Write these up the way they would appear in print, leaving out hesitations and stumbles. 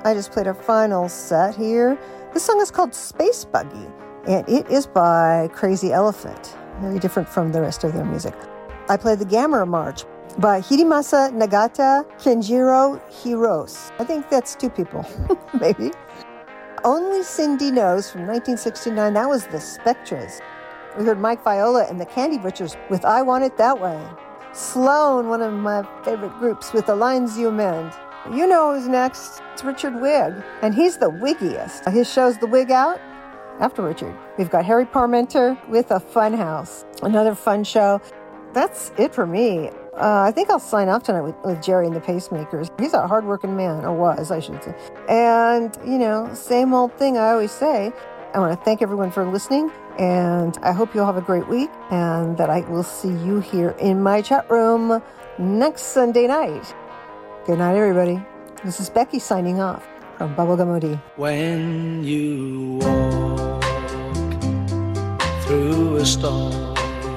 I just played a final set here. This song is called Space Buggy, and it is by Crazy Elephant. Very different from the rest of their music. I played the Gamera March by Hiromasa Nagata, Kenjiro Hirose. I think that's two people, maybe. Only Cindy Knows from 1969. That was the Spectras. We heard Mike Viola and the Candy Butchers with I Want It That Way. Sloan, one of my favorite groups, with The Lines You Mend. You know who's next. It's Richard Wigg, and he's the wiggiest. His show's The Wig Out. After Richard, we've got Harry Parmenter with A Fun House. Another fun show. That's it for me. I think I'll sign off tonight with Jerry and the Pacemakers. He's a hardworking man, or was, I should say. And, same old thing I always say. I want to thank everyone for listening, and I hope you'll have a great week, and that I will see you here in my chat room next Sunday night. Good night, everybody. This is Becky signing off from Bubblegum OD. When you walk through a storm,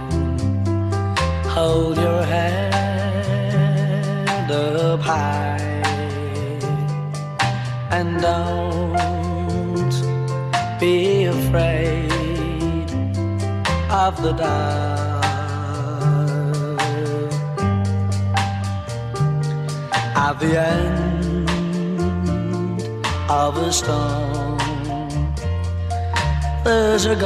hold your head up high and don't be afraid of the dark. At the end of a storm, there's a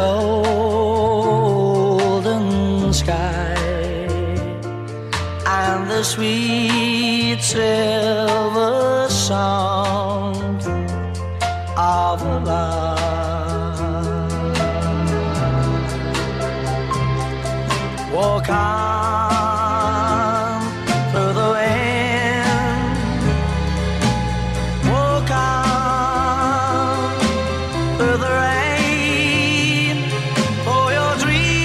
golden sky and the sweet silver sound of love. Walk on through the wind, walk on through the rain, for your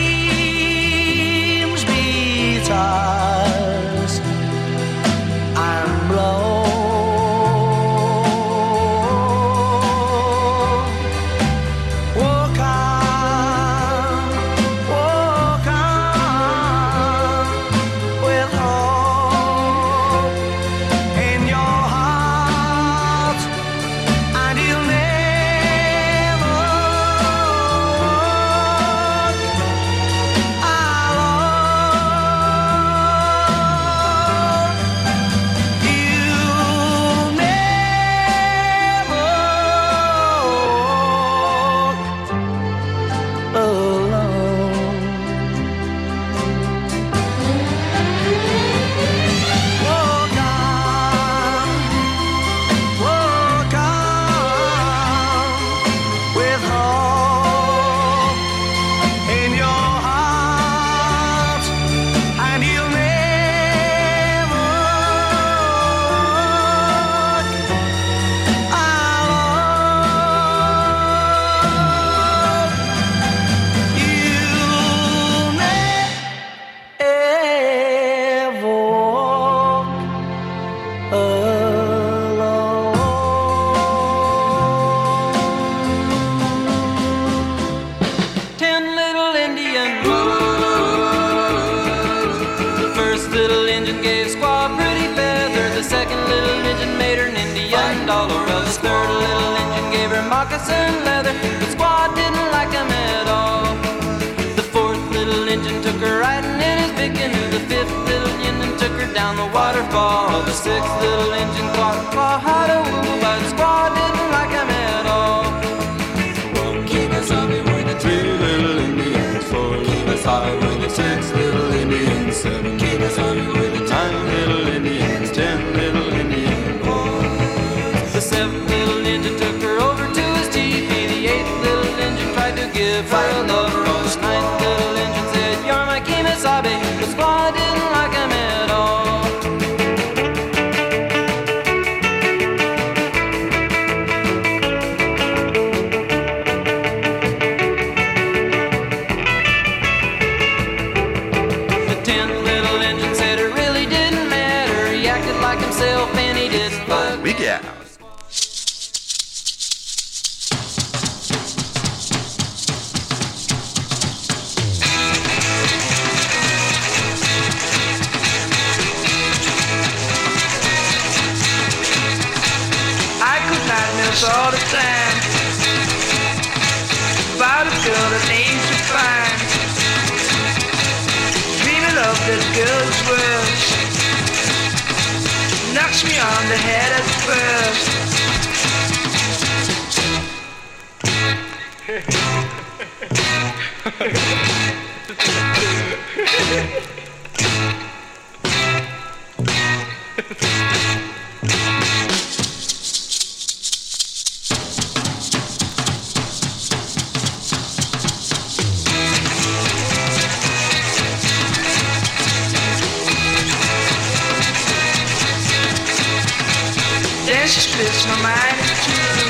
dreams be tossed and blown. Walk on with hope in your heart, and you'll never walk alone. You'll never walk alone. Walk on with hope in your heart, and you'll never walk alone. You'll never walk alone. 10 little Indian The first little engine gave Squaw a pretty feather. The second little engine made her an Indian dollar. Well, the third little engine gave her moccasin leather, but Squaw didn't like them at all. The fourth little engine took her riding in his big canoe. The fifth little engine took her down the waterfall. The sixth little engine taught Squaw how to woo, but Squaw didn't like him at all. One Kemosabe were the 3 little Indians, 4 Kemosabe were the 6 little Indians, 7 Kemosabe were the 9 little Indians, 10 little Indian boys. The seventh little engine took her over to his teepee. The eighth little engine tried to give her a lover. The ninth little engine said, "You're my Kemosabe," but Squaw didn't like him at all. The tenth little engine said it really didn't matter. He acted like himself and he didn't look. Week out. I could not worst. Knocks me on the head at first. Then she splits my mind in two.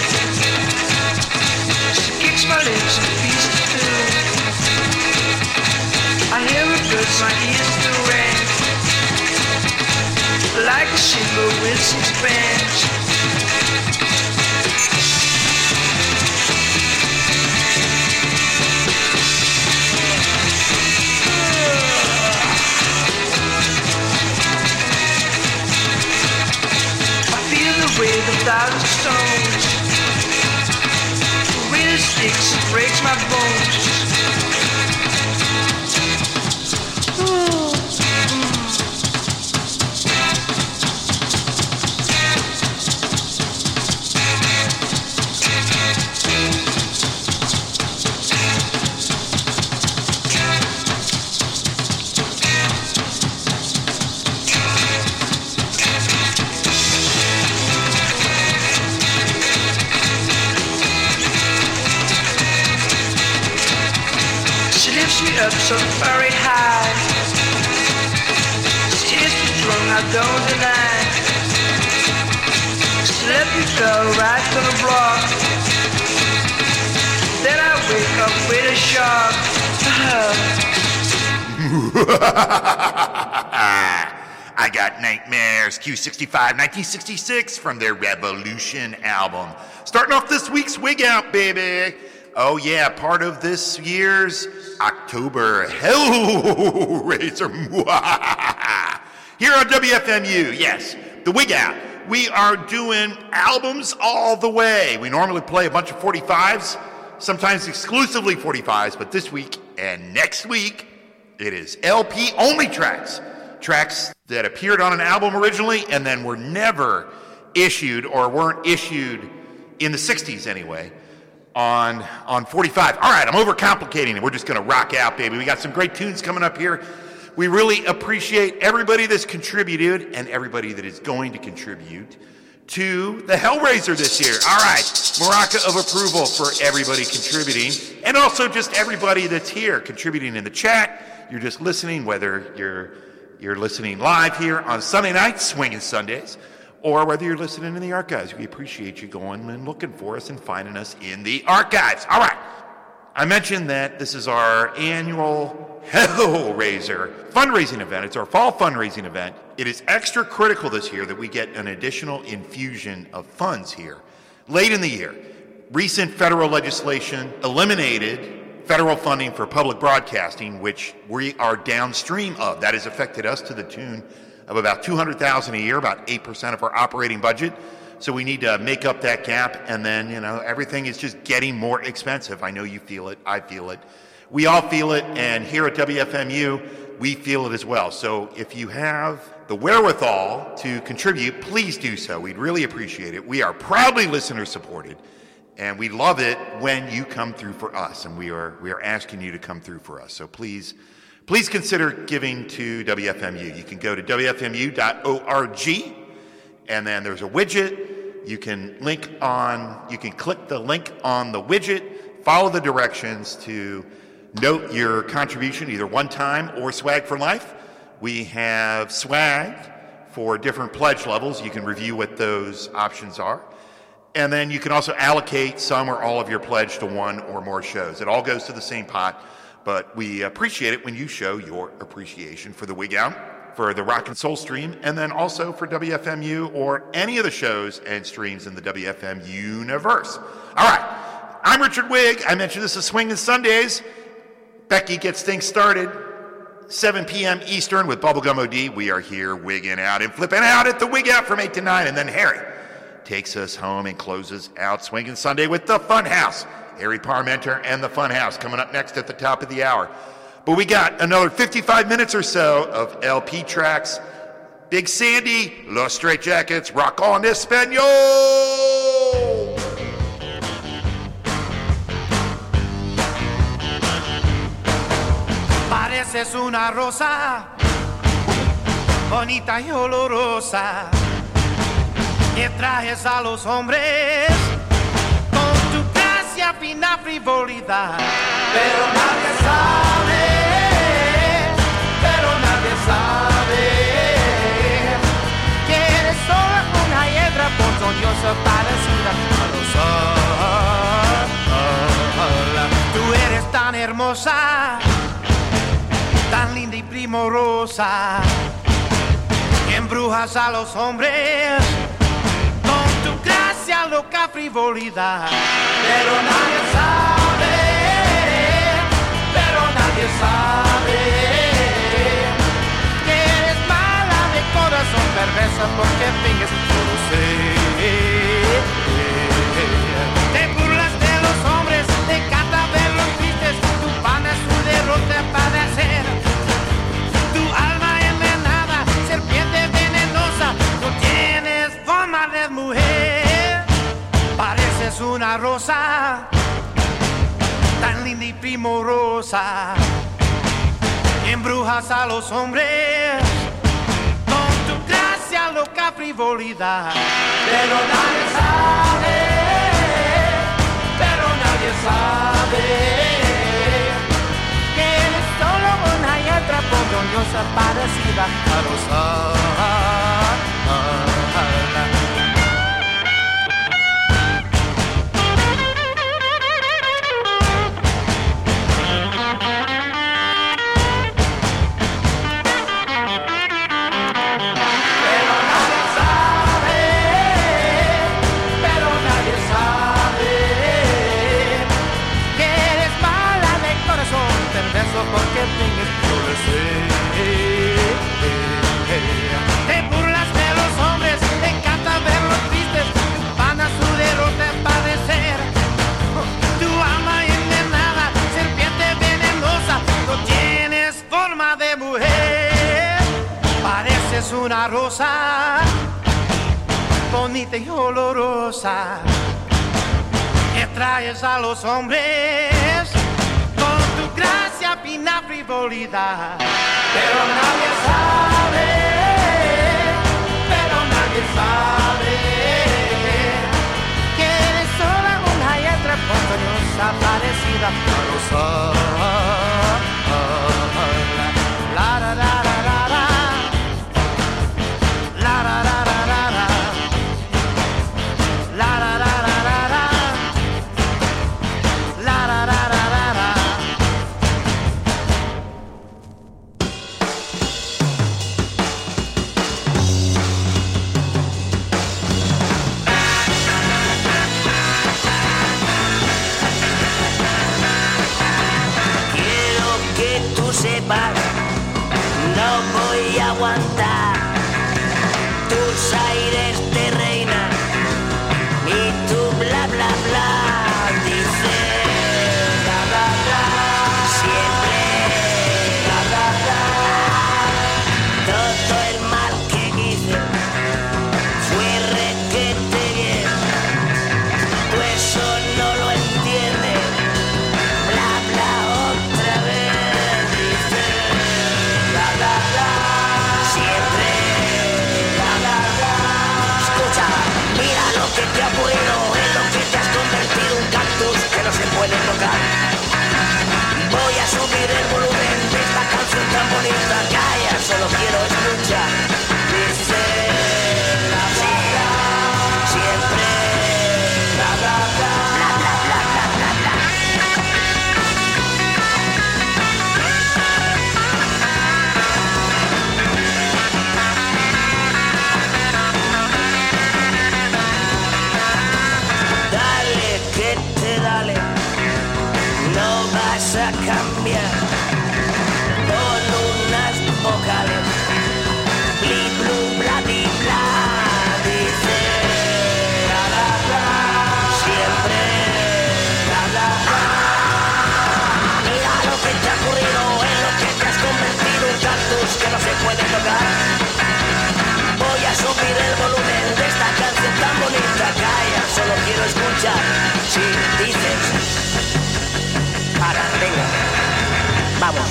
She kicks my lips in pieces too. I hear her birds, my ears do ring like a shingle with six bands. With a thousand stones, with the sticks it breaks my bones. Up so very high, tears too strong, I don't deny. Let me go right to the block. Then I wake up with a shock. I Got Nightmares, Q65, 1966 from their Revolution album. Starting off this week's Wig Out, baby. Oh yeah, part of this year's October Hellraiser. Here on WFMU, yes, the Wig Out. We are doing albums all the way. We normally play a bunch of 45s, sometimes exclusively 45s, but this week and next week, it is LP only tracks. Tracks that appeared on an album originally and then were never issued or weren't issued in the 60s anyway. On 45. All right, I'm overcomplicating it. We're just going to rock out, baby. We got some great tunes coming up here. We really appreciate everybody that's contributed and everybody that is going to contribute to the Hellraiser this year. All right, maraca of approval for everybody contributing, and also just everybody that's here contributing in the chat. You're just listening, whether you're listening live here on Sunday nights, Swinging Sundays, or whether you're listening in the archives. We appreciate you going and looking for us and finding us in the archives. All right. I mentioned that this is our annual Hellraiser fundraising event. It's our fall fundraising event. It is extra critical this year that we get an additional infusion of funds here. Late in the year, recent federal legislation eliminated federal funding for public broadcasting, which we are downstream of. That has affected us to the tune of about $200,000 a year, about 8% of our operating budget. So we need to make up that gap, and then, everything is just getting more expensive. I know you feel it, I feel it. We all feel it, and here at WFMU, we feel it as well. So if you have the wherewithal to contribute, please do so. We'd really appreciate it. We are proudly listener-supported, and we love it when you come through for us, and we are asking you to come through for us. So please consider giving to WFMU. You can go to WFMU.org, and then there's a widget. You can click the link on the widget, follow the directions to note your contribution, either one time or swag for life. We have swag for different pledge levels. You can review what those options are. And then you can also allocate some or all of your pledge to one or more shows. It all goes to the same pot. But we appreciate it when you show your appreciation for the Wig Out, for the Rock and Soul stream, and then also for WFMU or any of the shows and streams in the WFM universe. All right, I'm Richard Wigg. I mentioned this is Swinging Sundays. Becky gets things started, 7 p.m. Eastern with Bubblegum OD. We are here wigging out and flipping out at the Wig Out from 8 to 9, and then Harry takes us home and closes out Swinging Sunday with the Fun House. Harry Parmenter and the Fun House coming up next at the top of the hour. But we got another 55 minutes or so of LP tracks. Big Sandy, Los Straight Jackets, Rock on Espanol! Pareces una rosa, bonita y olorosa, que traes a los hombres con tu gracia, fina frivolidad. Pero nadie sabe, que eres solo una hiedra ponzoñosa parecida a rosa. Tú eres tan hermosa, tan linda y primorosa, que embrujas a los hombres con tu gracia, loca frivolidad. Pero nadie sabe, que eres mala de corazón, perversa porque finges, yo lo sé. Te burlas de los hombres, te encanta verlos tristes, tu pan es su derrota padecer. Tu alma envenenada, serpiente venenosa, no tienes forma de mujer. Pareces una rosa, tan linda y primorosa, embrujas a los hombres con tu gracia, loca frivolidad. Pero nadie sabe, que eres solo una hiedra ponzoñosa parecida a rosa. Porque finges, yo lo sé. Te burlas de los hombres, te encanta verlos tristes, tu pan a su derrota padecer. Tu alma envenenada, serpiente venenosa, no tienes forma de mujer. Pareces una rosa, bonita y olorosa, que traes a los hombres con tu gracia, fina frivolidad. Pero nadie sabe, que eres sola una hiedra ponzoñosa parecida a rosa. La la la la la la, la la la la la la, la la la la la la, la la la la la. Sepas, no voy a aguantar tus aires de reina y tu bla bla bla. Dice bla bla bla, siempre bla bla bla. Todo el mal que hice fue requete bien, tú eso no lo entiendes. Bla bla otra vez. Que te ha ocurrido en lo que te has convertido un cactus que no se puede tocar. Voy a subir el volumen de esta canción tan bonita. Calla, solo quiero escuchar. Dice bla bla bla, siempre bla bla bla, bla bla bla bla bla bla. No vas a cambiar con unas vocales. Bli, blu, bla, bli, bla. Dice bla, bla, bla. Siempre bla, bla, bla. Mira lo que te ha ocurrido en Vamos.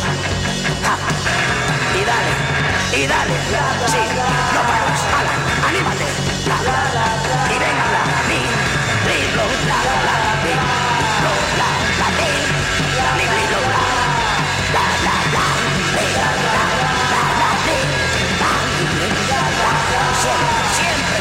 Y dale, sí, no pares, anímate, y venga, li, lo, la, li, lo, la, li, lo, la, li, siempre.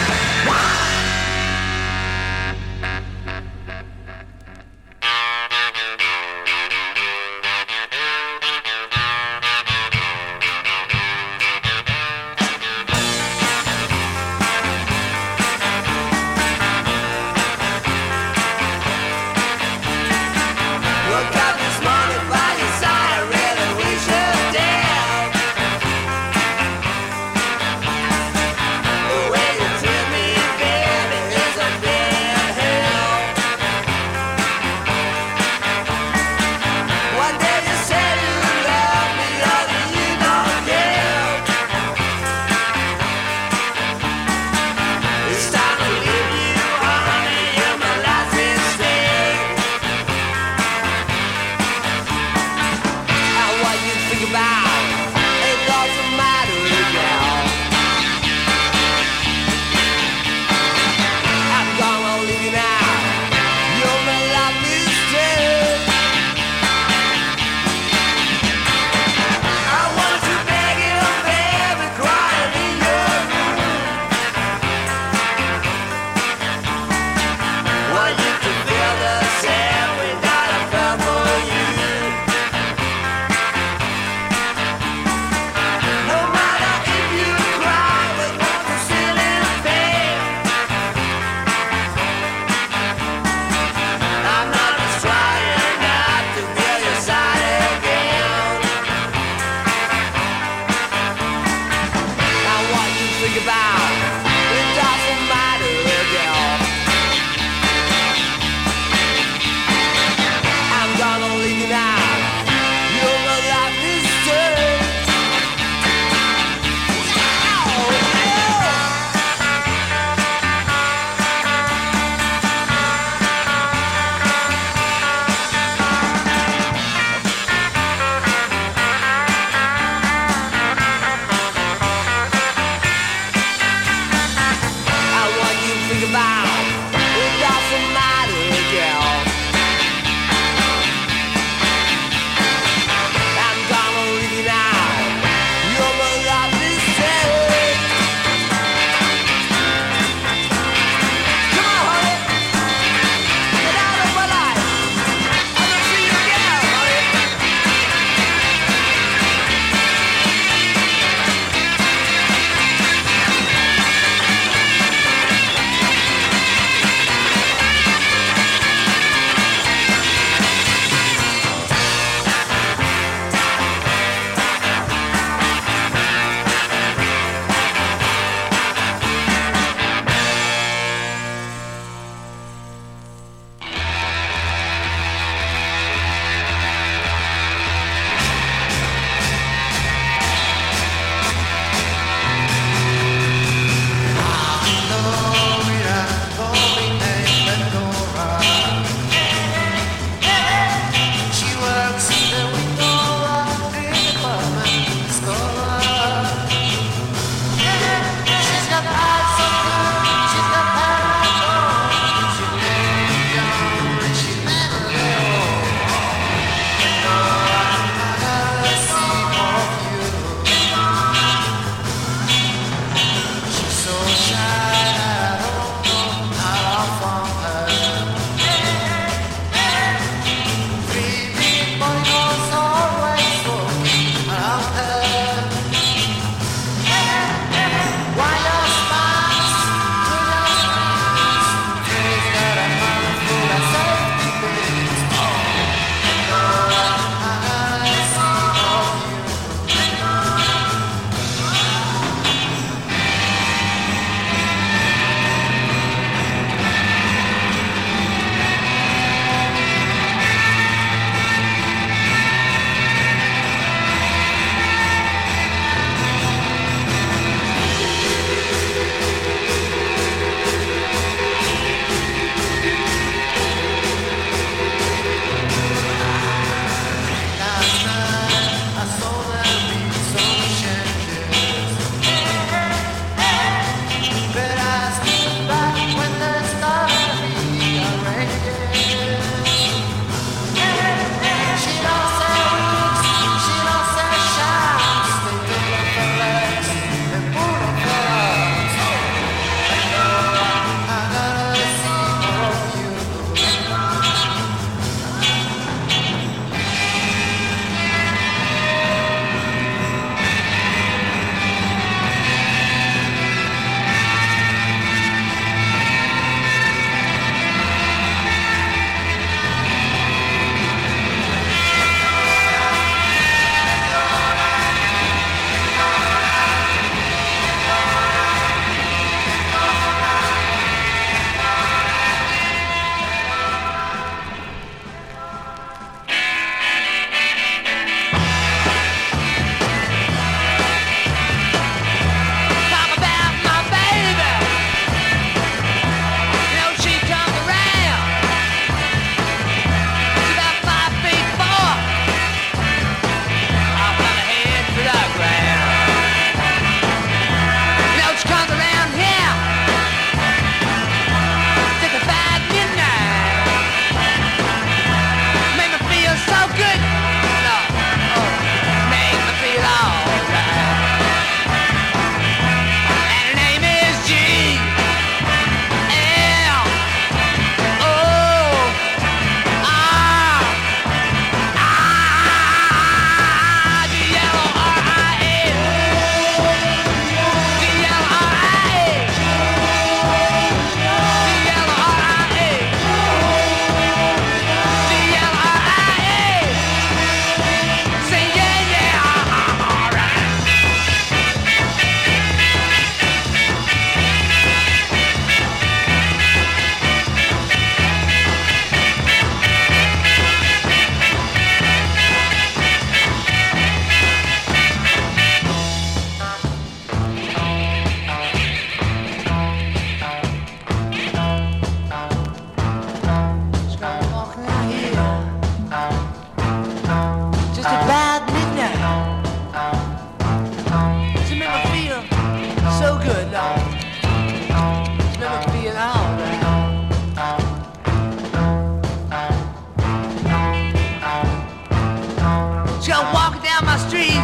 She come walking down my street.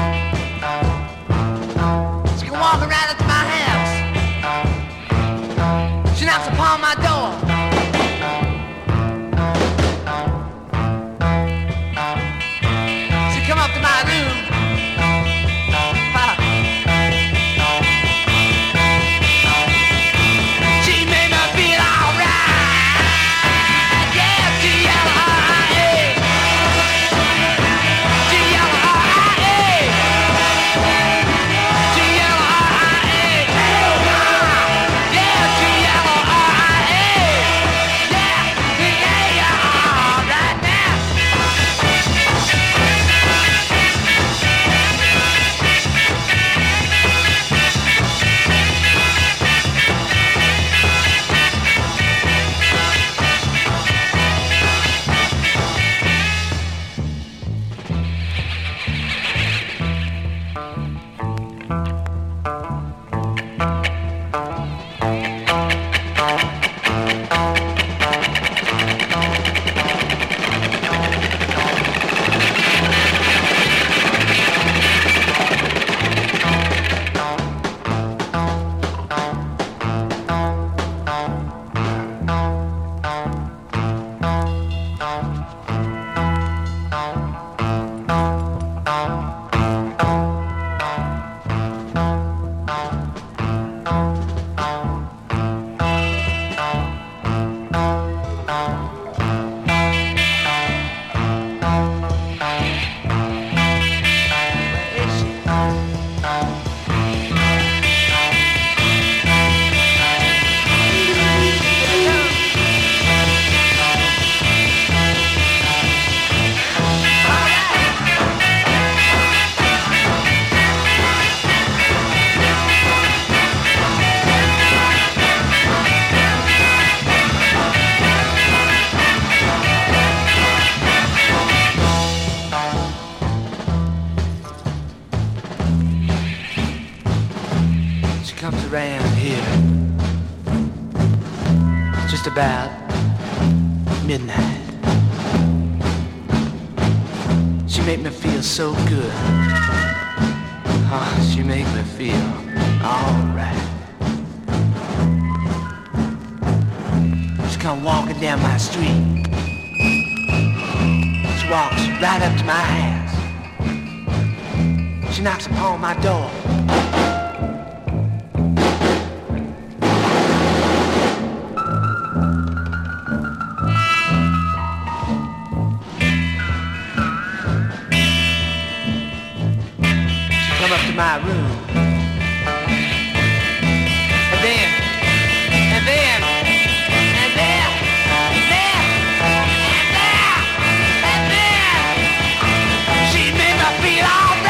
She come walking right up to my house. She knocks upon my door. She come up to my room. She made me feel alright. Yeah, G-L-R-I-A. G-L-R-I-A. G-L-R-I-A. Yeah, G-L-R-I-A. Yeah, right now. She comes around here just about midnight. She make me feel so good. Oh, she make me feel alright. She come walking down my street. She walks right up to my house. She knocks upon my door. My room. And then she made me feel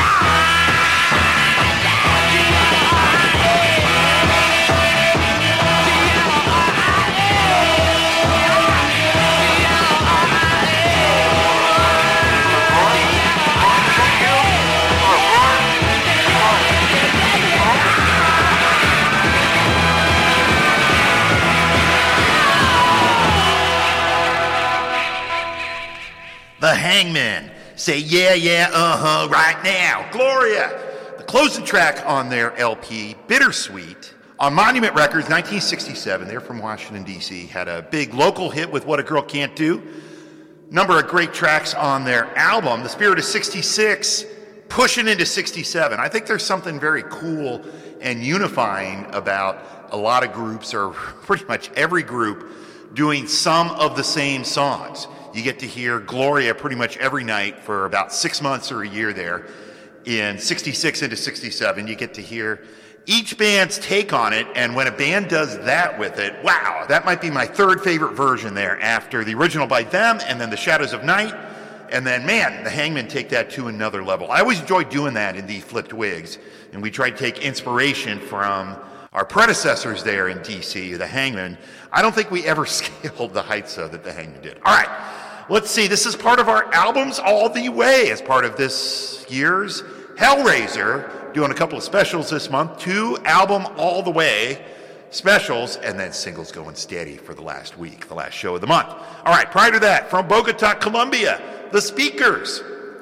The Hangmen. Say yeah, yeah, uh-huh, right now. Gloria. The closing track on their LP, Bittersweet, on Monument Records, 1967. They're from Washington, D.C. Had a big local hit with What a Girl Can't Do. Number of great tracks on their album, The Spirit of 66, pushing into 67. I think there's something very cool and unifying about a lot of groups, or pretty much every group, doing some of the same songs. You get to hear Gloria pretty much every night for about 6 months or a year there. In 66 into 67, you get to hear each band's take on it, and when a band does that with it, wow, that might be my third favorite version there, after the original by them, and then The Shadows of Night, and then, man, the Hangmen take that to another level. I always enjoyed doing that in the Flipped Wigs, and we tried to take inspiration from our predecessors there in D.C., the Hangmen. I don't think we ever scaled the heights that the Hangmen did. All right, let's see. This is part of our Albums All the Way as part of this year's Hellraiser, doing a couple of specials this month, 2 Album All the Way specials, and then singles going steady for the last week, the last show of the month. All right, prior to that, from Bogota, Colombia, The Speakers,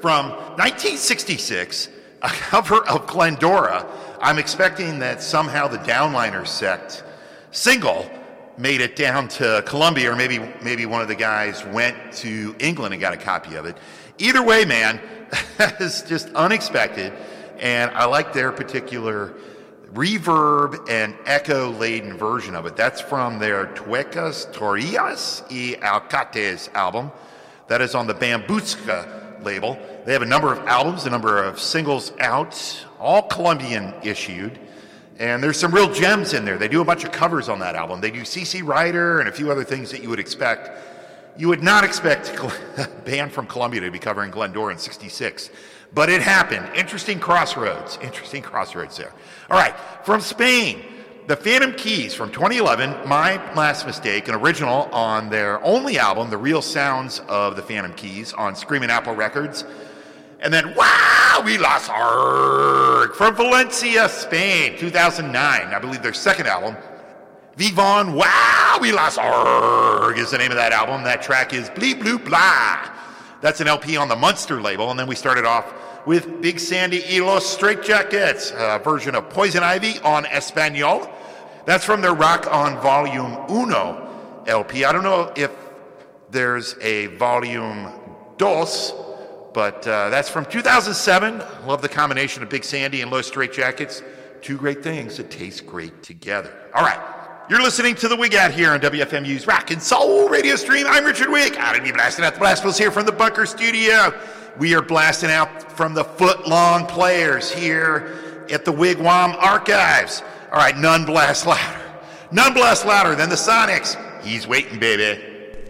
from 1966, a cover of Glendora. I'm expecting that somehow the Downliners sect single made it down to Columbia, or maybe one of the guys went to England and got a copy of it. Either way, man, that is just unexpected, and I like their particular reverb and echo-laden version of it. That's from their Tuecas, Torillas y Alcates album. That is on the Bambuska label. They have a number of albums, a number of singles out, all Colombian issued, and there's some real gems in there. They do a bunch of covers on that album. They do CC Rider and a few other things that you would expect. You would not expect a band from Colombia to be covering Glendora in 66. But it happened. Interesting crossroads there. All right, from Spain, the Phantom Keys from 2011, My Last Mistake, an original on their only album, The Real Sounds of the Phantom Keys, on Screaming Apple Records. And then, Wow, We Las Arg from Valencia, Spain, 2009, I believe their second album. Vivon, Wow, We Las Arg is the name of that album. That track is Blee Blue Blah. That's an LP on the Munster label. And then we started off with Big Sandy y Los Straitjackets, a version of Poison Ivy on Espanol. That's from their Rock On Volume Uno LP. I don't know if there's a Volume Dos, but that's from 2007. Love the combination of Big Sandy and Los Straitjackets. Two great things that taste great together. All right. You're listening to The Wig Out here on WFMU's Rock and Soul radio stream. I'm Richard Wig. Out to be blasting out the Blastfuls here from the Bunker Studio. We are blasting out from the Foot-Long Players here at the Wigwam Archives. All right, none blast louder. None blast louder than the Sonics. He's waiting, baby.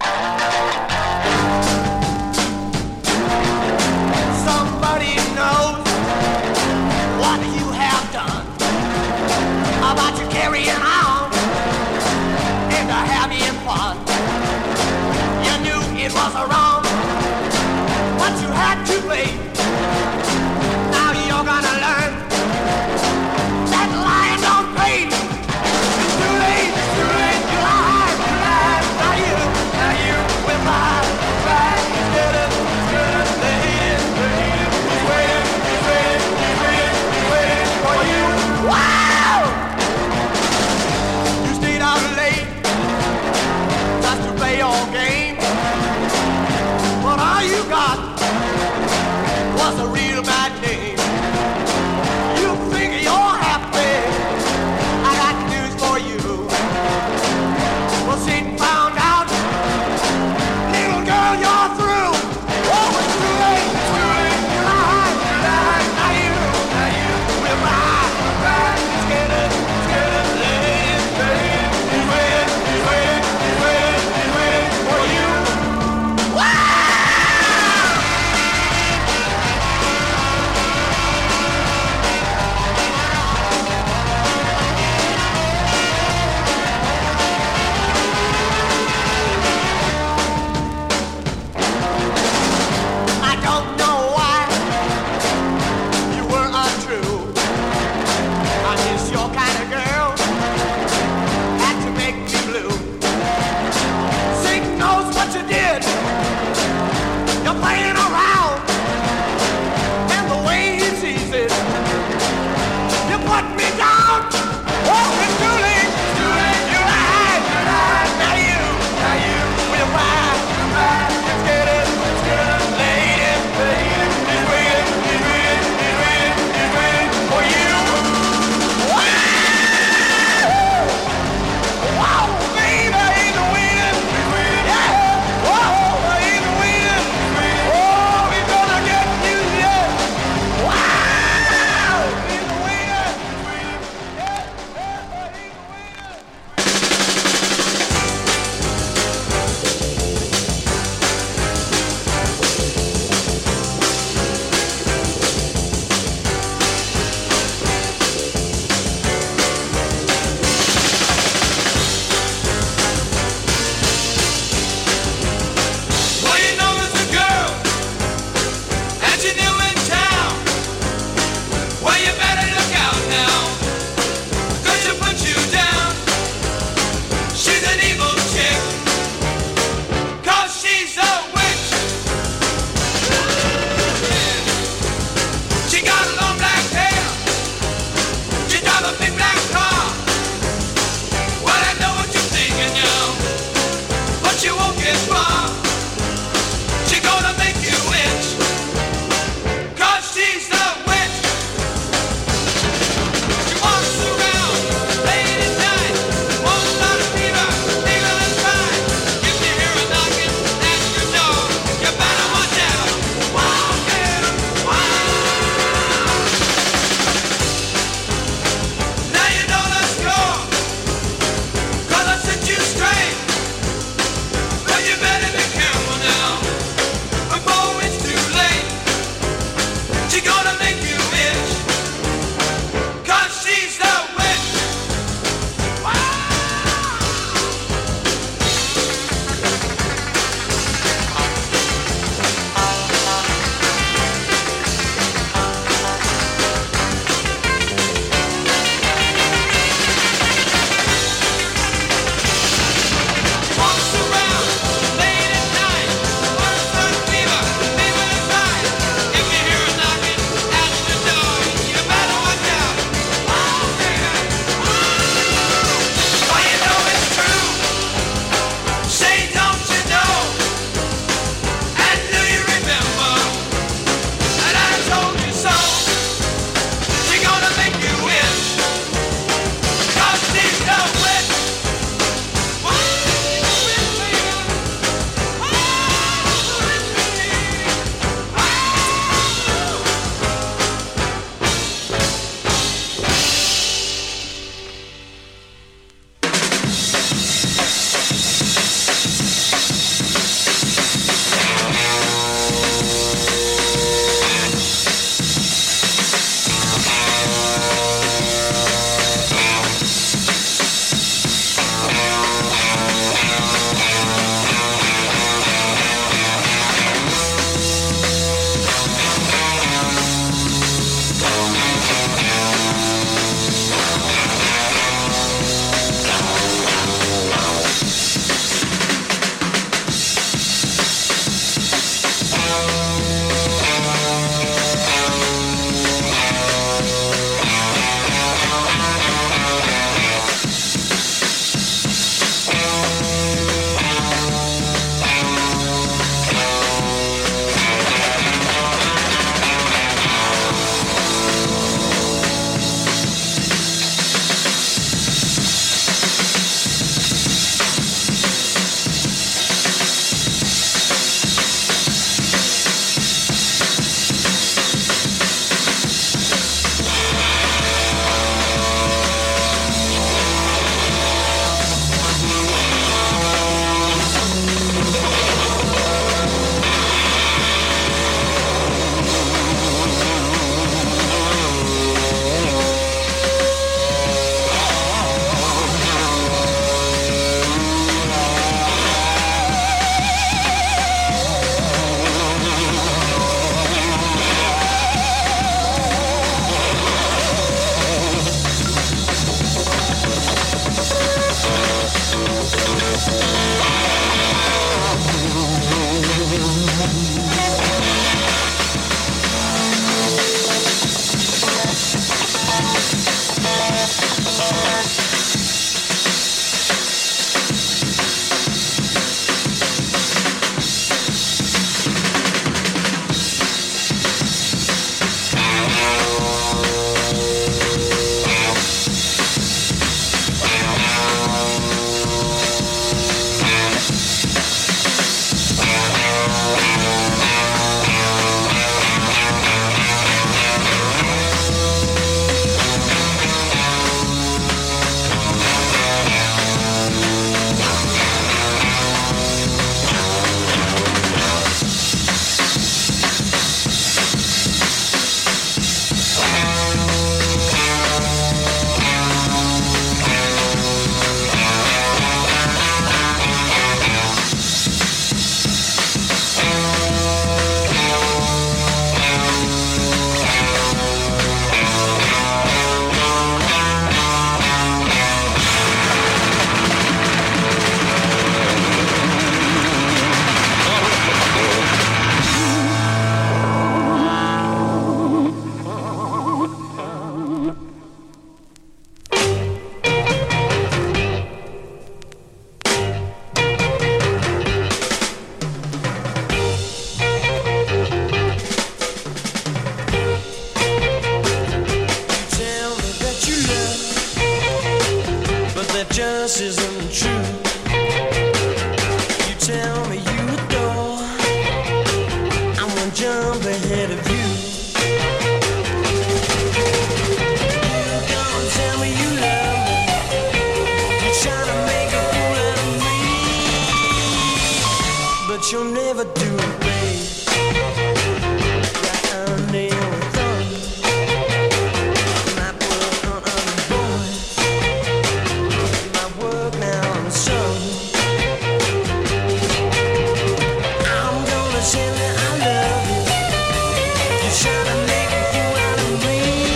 Somebody knows what you have done about you carrying on and having fun. You knew it was wrong, but you had to wait. Now you're gonna learn that lying don't pay. It's too late, you lied. Now you just isn't true. You tell me you adore, I'm one jump ahead of you. You don't tell me you love me, you're trying to make a fool out of me, but you'll never do it, babe. Right under your thumb, might work on other boys, might work now on the sun. I'm gonna tell you I love you, you're trying to make a fool out of me,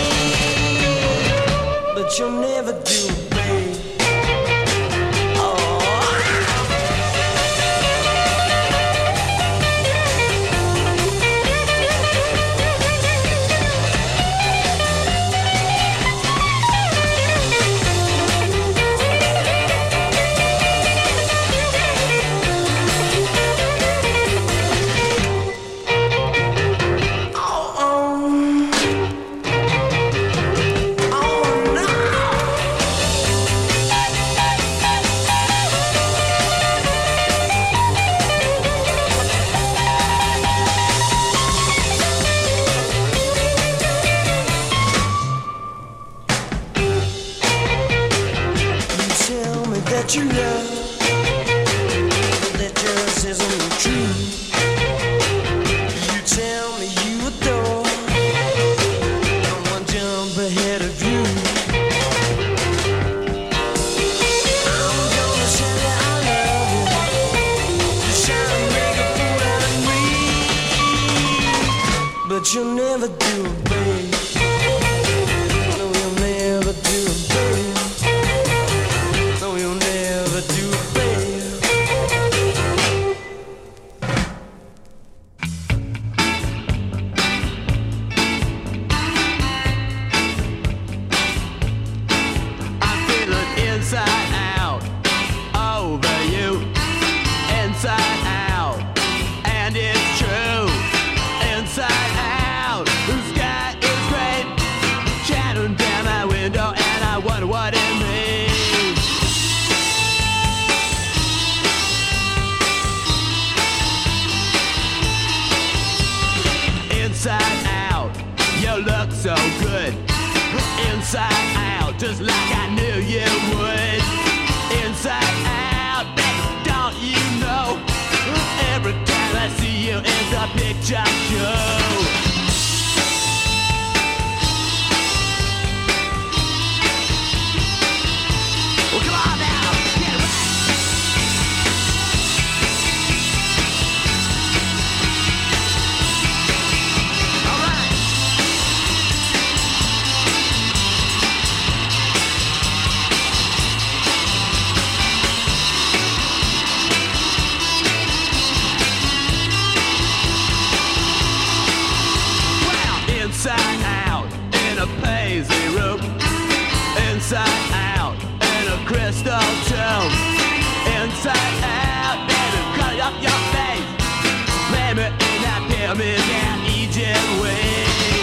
but you'll never do it, babe. That you love, but that just isn't true. You tell me you adore, I'm one jump ahead of you. I'm gonna tell you I love you, you're trying to make a fool out of me, but you'll never do it, babe. No, you'll never do it, babe. No, you'll never do it, babe. I'm feeling inside out over you, inside out, and it's true. Inside out, the sky is great, shining down my window, and I wonder what it means. Inside out, you look so good. Inside out, just like I knew you would. Inside out, baby, don't you know? Every time I see you, it's a picture show. Well, come on now, get it right. All right. Well, inside out in a paisley room, inside out in a crystal tomb, inside out, baby, cut up your face, lay me in that pyramid down Egypt way.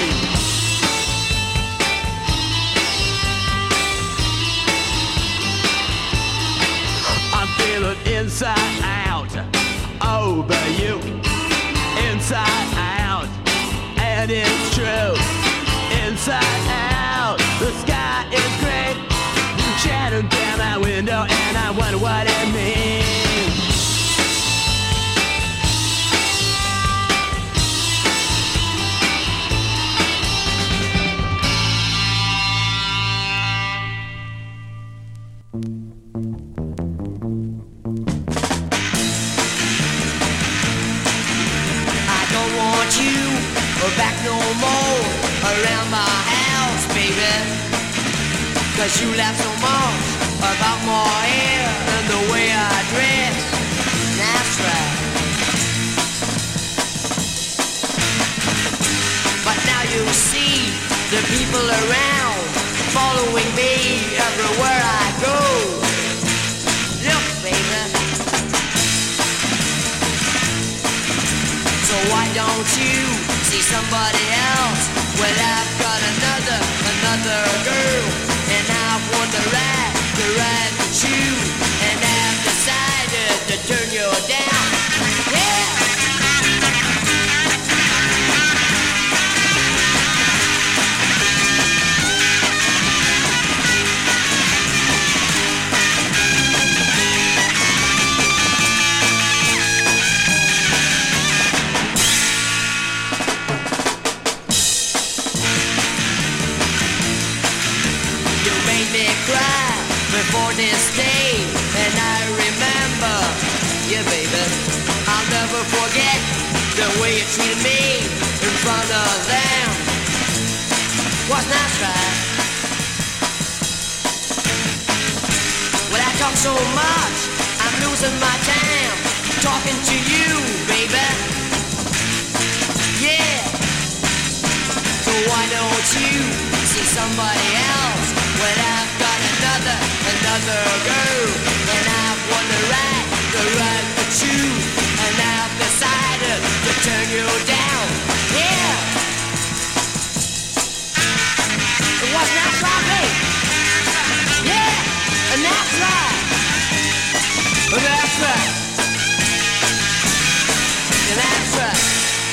I'm feeling inside out over you, inside out, and it's true. Inside out, the sky is great, shining down my window, and I wonder what it means. I don't want you back no more around my house, baby, 'cause you laugh so much about my hair and the way I dress. That's right. But now you see the people around following me everywhere I go. Look, baby, so why don't you see somebody else? Well, I've got another girl, and I want the right to choose. Yeah, baby, I'll never forget the way you treated me in front of them. Was not right. Well, I talk so much, I'm losing my time talking to you, baby. Yeah. So why don't you see somebody else when I've got another girl, and I've won the right to choose, and I've decided to turn you down. Yeah. It was not right, babe. Yeah, and that's right. And that's right. And that's right.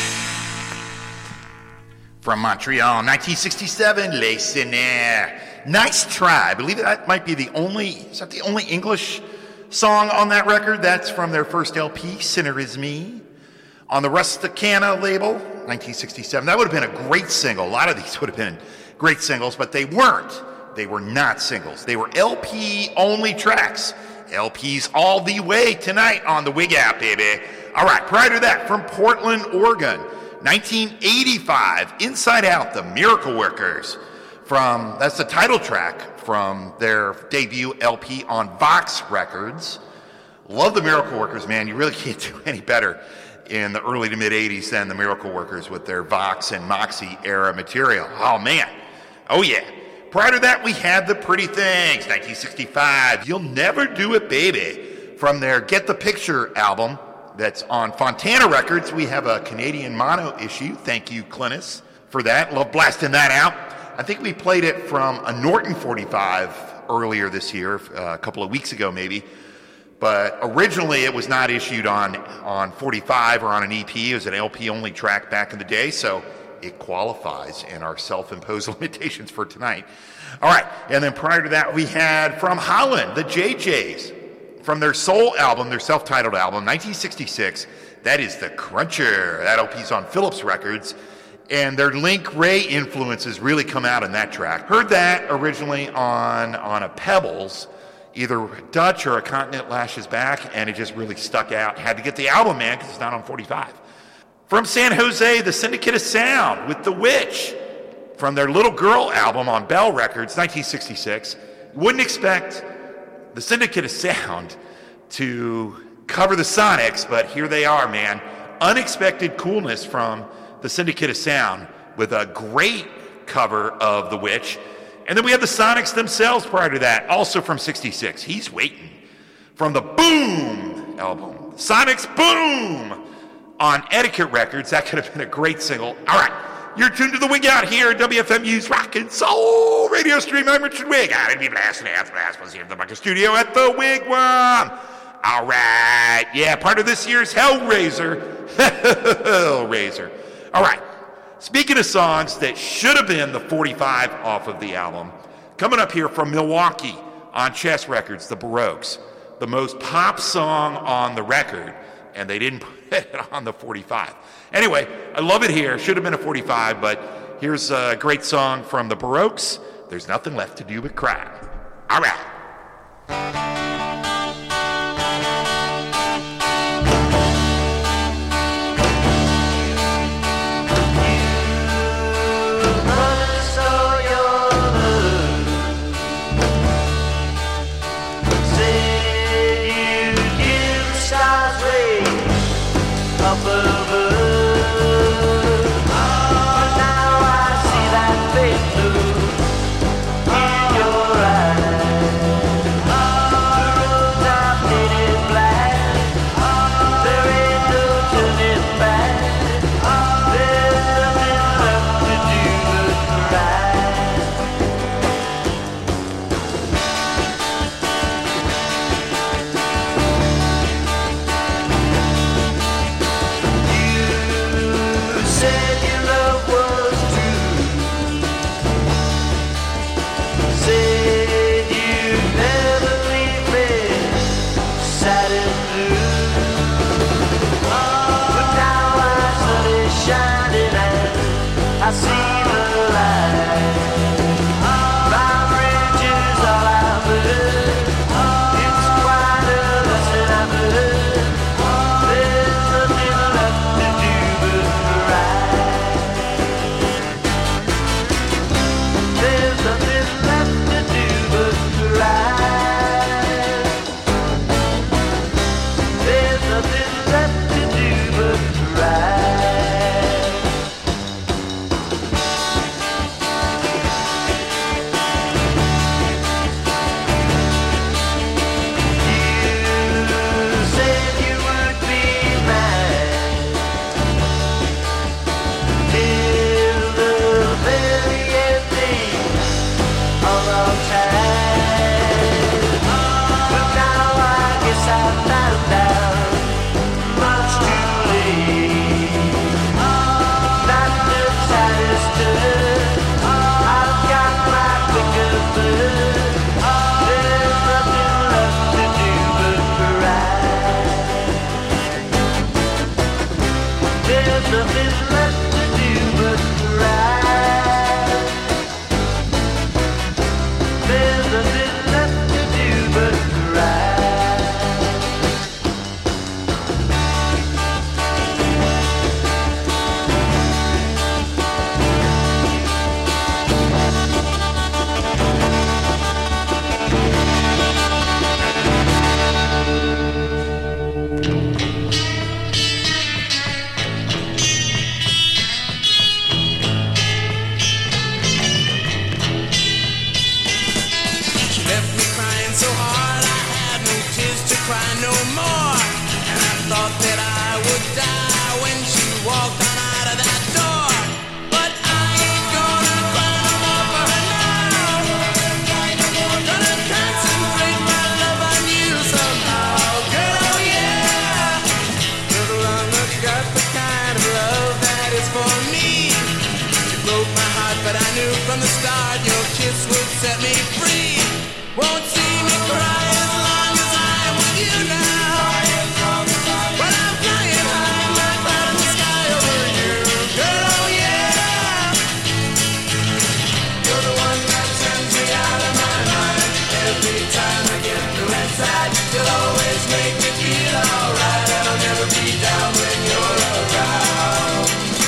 From Montreal, 1967, Les Seigneurs. Nice try. I believe that might be the only English song on that record? That's from their first LP, Sinner Is Me. On the Rusticana label, 1967. That would have been a great single. A lot of these would have been great singles, but they weren't. They were not singles. They were LP-only tracks. LPs all the way tonight on the Wig Out, baby. All right, prior to that, from Portland, Oregon, 1985, Inside Out, The Miracle Workers. That's the title track from their debut LP on Vox Records. Love the Miracle Workers, man. You really can't do any better in the early to mid 80s than the Miracle Workers with their Vox and Moxie era material. Oh man. Oh yeah. Prior to that, we had The Pretty Things, 1965. You'll Never Do It, Baby, from their Get the Picture album that's on Fontana Records. We have a Canadian mono issue. Thank you, Clintus, for that. Love blasting that out. I think we played it from a Norton 45 earlier this year, a couple of weeks ago maybe. But originally it was not issued on 45 or on an EP. It was an LP-only track back in the day, so it qualifies in our self-imposed limitations for tonight. All right, and then prior to that we had from Holland, the JJs, from their Soul album, their self-titled album, 1966. That is The Cruncher. That LP's on Philips Records. And their Link Ray influences really come out in that track. Heard that originally on a Pebbles, either Dutch or A Continent Lashes Back, and it just really stuck out. Had to get the album, man, because it's not on 45. From San Jose, the Syndicate of Sound with The Witch, from their Little Girl album on Bell Records, 1966. Wouldn't expect the Syndicate of Sound to cover the Sonics, but here they are, man. Unexpected coolness from the Syndicate of Sound with a great cover of The Witch. And then we have the Sonics themselves prior to that, also from 66. He's Waiting, from the Boom album. Sonics Boom on Etiquette Records. That could have been a great single. All right, you're tuned to the Wig Out here at WFMU's Rock and Soul radio stream. I'm Richard Wig. I'll be blasting was here in the Bunker Studio at the Wigwam. All right, yeah, part of this year's Hellraiser. Hellraiser. All right, speaking of songs that should have been the 45 off of the album, coming up here from Milwaukee on Chess Records, the Baroques, the most pop song on the record, and they didn't put it on the 45. Anyway, I love it here. Should have been a 45, but here's a great song from the Baroques, There's Nothing Left to Do But Cry. All right. Now I see that fake blue in your eyes. knew from the start your kiss would set me free. Won't see me cry as long as I am with you now. But I'm flying high in my cloud in the sky over you, girl, oh yeah. You're the one that turns me out of my mind. Every time I get the red side, you'll always make me feel alright. And I'll never be down when you're around.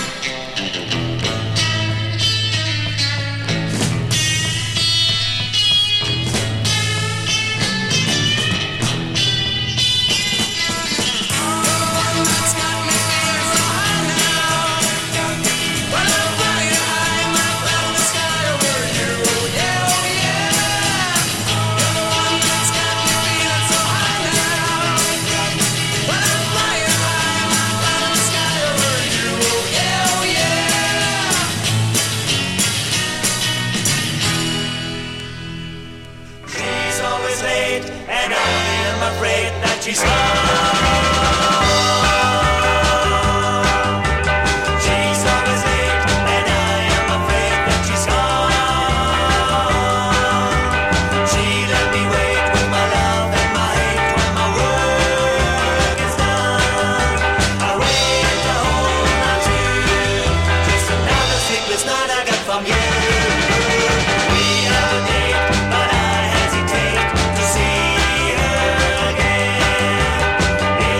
She's gone. She's always late, and I am afraid that she's gone. She let me wait with my love and my hate when my work is done. I wait to hold on to you, just another sleepless night I got from you. We have a date, but I hesitate to see her again.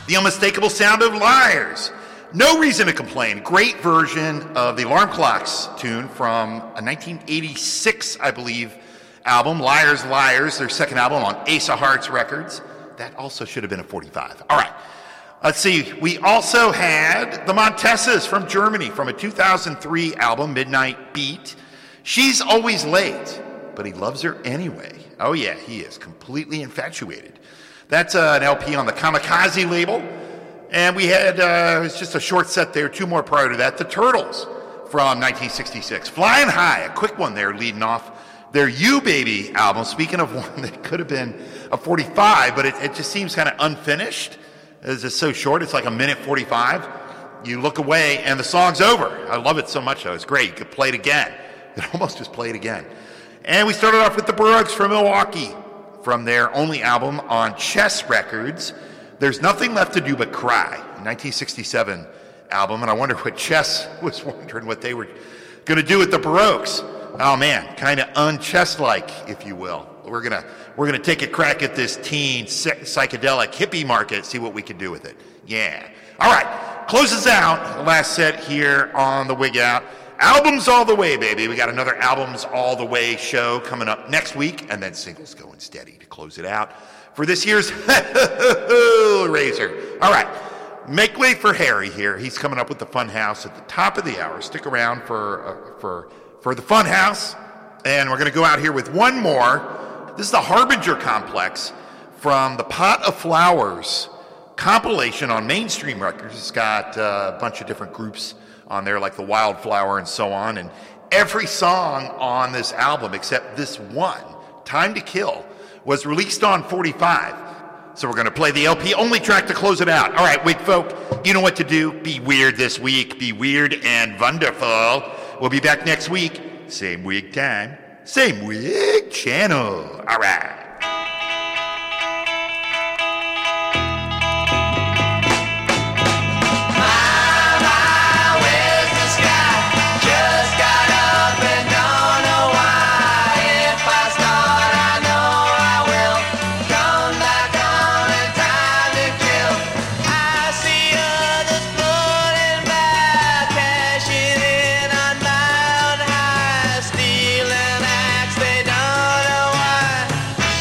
The unmistakable sound of Liars. No Reason to Complain. Great version of the Alarm Clocks tune from a 1986, I believe, album, Liars, Liars, their second album on Ace of Hearts Records. That also should have been a 45. All right. Let's see. We also had the Montesas from Germany from a 2003 album, Midnight Beat. She's always late, but he loves her anyway. Oh, yeah, he is completely infatuated. That's an LP on the Kamikaze label. And we had, it was just a short set there, two more prior to that. The Turtles from 1966. Flying High, a quick one there leading off their You Baby album. Speaking of one that could have been a 45, but it just seems kind of unfinished. It's just so short. It's like a minute 45. You look away and the song's over. I love it so much, though. It's great. You could play it again. You could almost just play it again. And we started off with the Baroques from Milwaukee from their only album on Chess Records. There's Nothing Left to Do But Cry, a 1967 album. And I wonder what Chess was wondering what they were going to do with the Baroques. Oh, man, kind of un-Chess-like, if you will. We're gonna take a crack at this teen psychedelic hippie market, see what we can do with it. Yeah. All right. Closes out the last set here on the Wig Out. Albums all the way, baby. We got another Albums All the Way show coming up next week, and then singles going steady to close it out for this year's Razor. All right. Make way for Harry here. He's coming up with the Fun House at the top of the hour. Stick around for the Fun House, and we're going to go out here with one more. This is the Harbinger Complex from the Pot of Flowers compilation on Mainstream Records. It's got a bunch of different groups on there, like the Wildflower and so on. And every song on this album, except this one, Time to Kill, was released on 45. So we're going to play the LP only track to close it out. All right, Wig folk, you know what to do. Be weird this week. Be weird and wonderful. We'll be back next week. Same wig time. Same wig channel. All right. Stealing acts, they don't know why.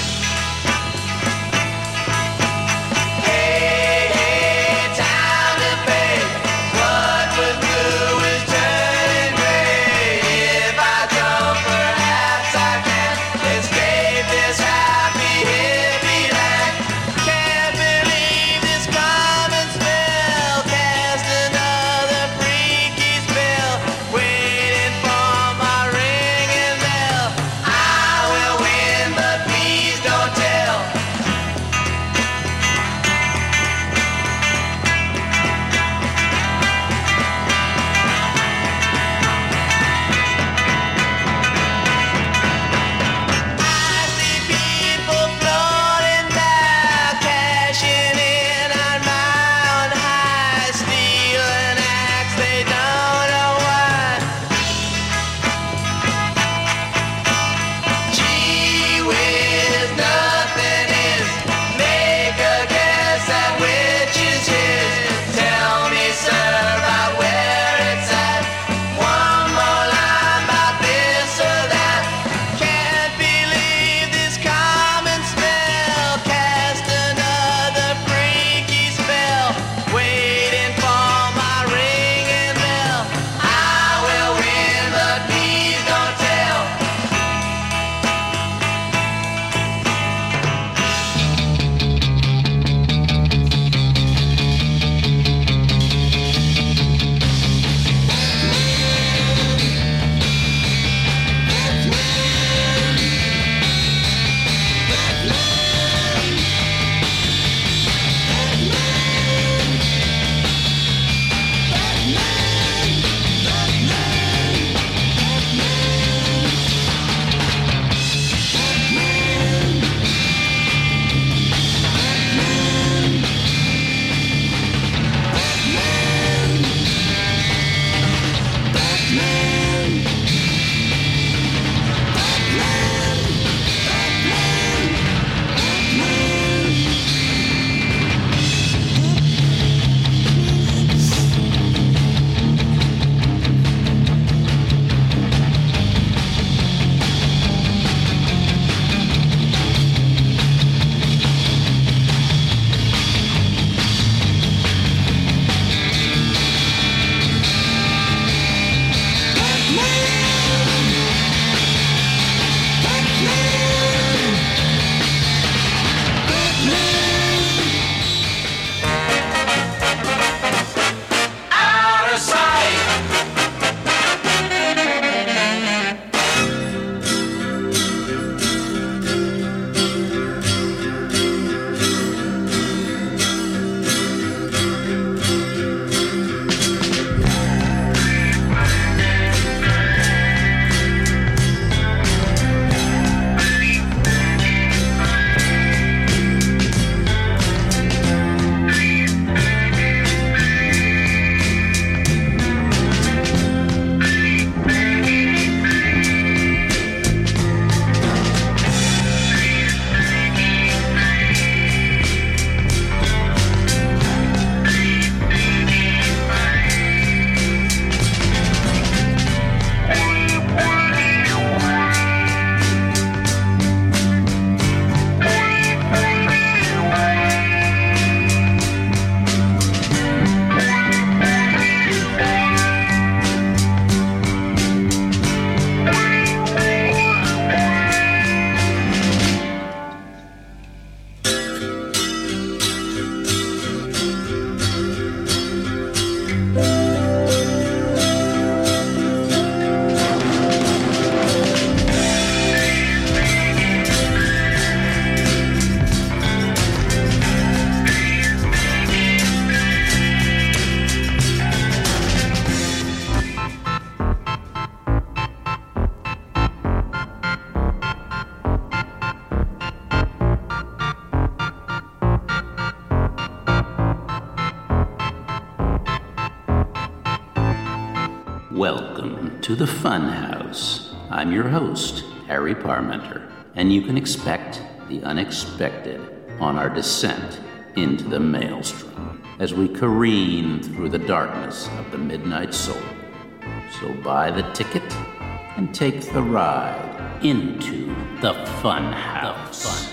to the Fun House. I'm your host, Harry Parmenter, and you can expect the unexpected on our descent into the maelstrom as we careen through the darkness of the midnight soul. So buy the ticket and take the ride into the Fun House.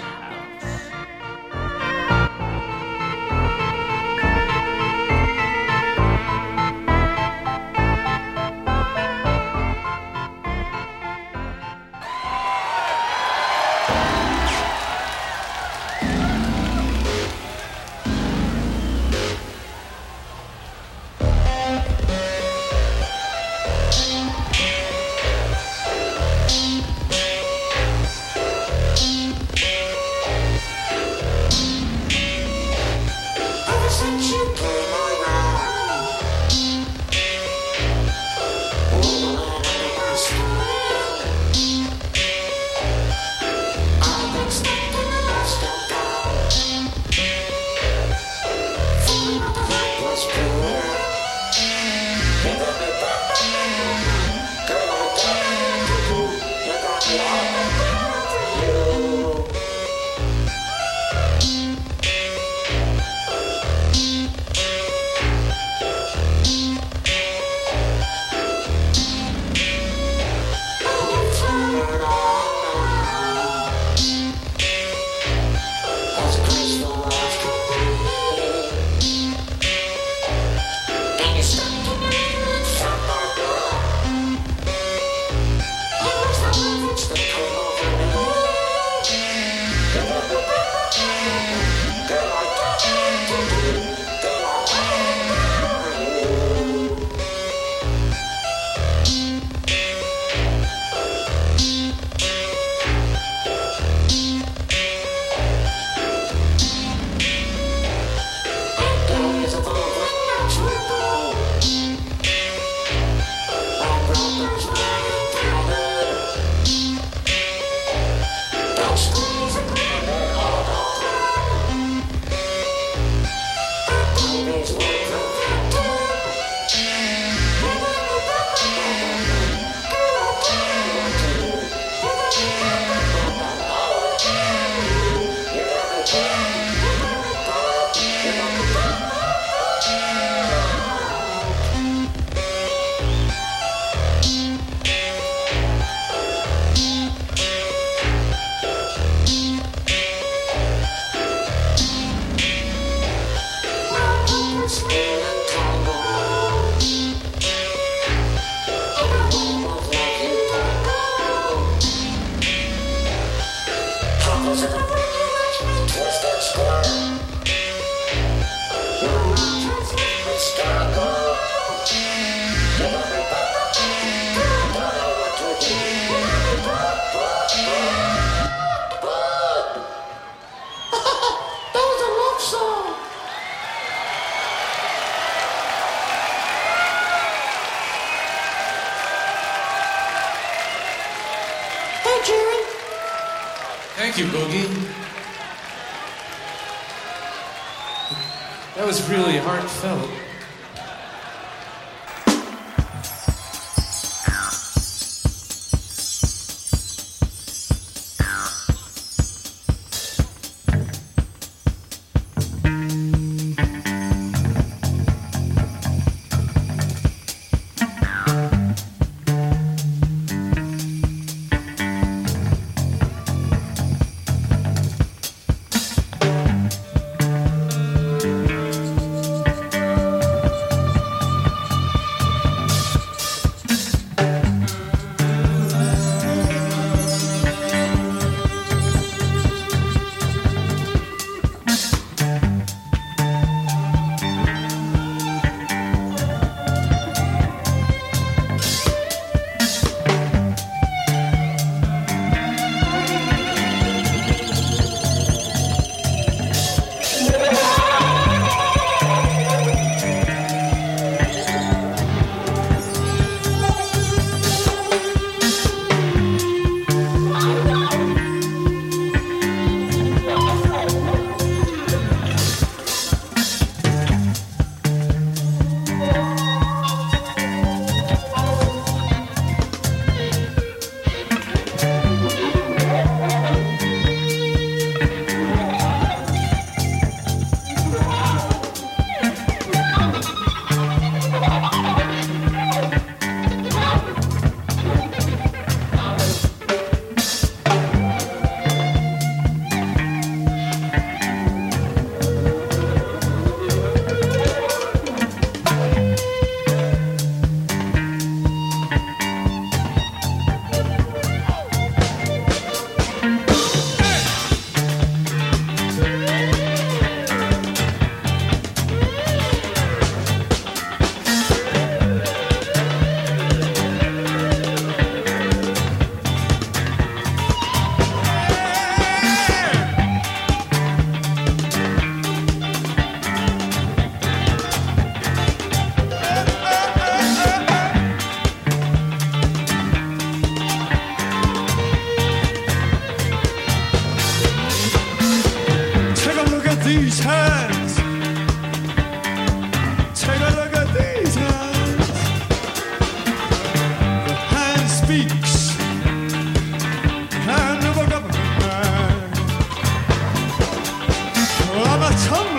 Thank you, Boogie. That was really heartfelt. these hands. Take a look at these hands. The hand speaks. The hand of a government man. Well, I'm a